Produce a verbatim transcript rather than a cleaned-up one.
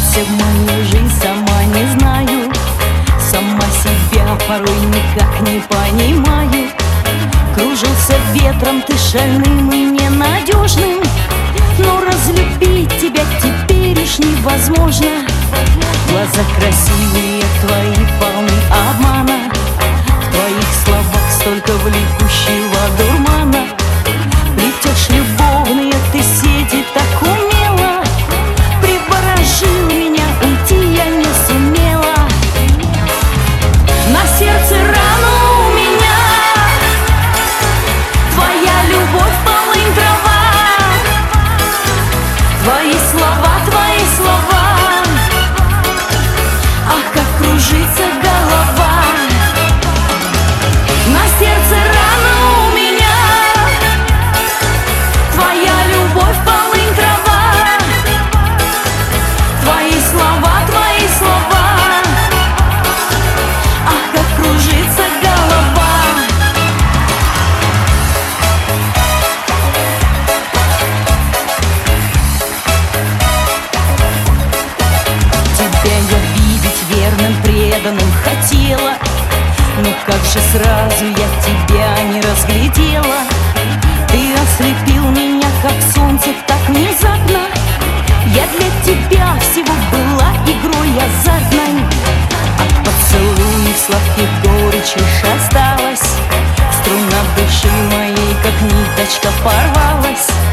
Вторгся в мою жизнь, сама не знаю, сама себя порой никак не понимаю. Кружился ветром ты шальным и ненадежным, но разлюбить тебя теперь уж невозможно. Глаза красивые твои полны обмана, в твоих словах столько влекущего дурмана. Плетешь любовные ты сети так умело, приворожил меня, уйти я не сумела. На сердце рану у меня, твоя любовь полынь трава, твои слова, твои слова, ах, как кружится голова. На сердце рану у меня, твоя любовь полынь трава, твои слова, твои слова, ах, как кружится голова. Тебя я видеть верным, преданным хотела, но как же сразу я тебя не разглядела. Ты ослепил меня, как солнце, так внезапно. Я для тебя всего была игрой азартной. От поцелуев сладких горечь лишь осталась, струна души моей, как ниточка, порвалась.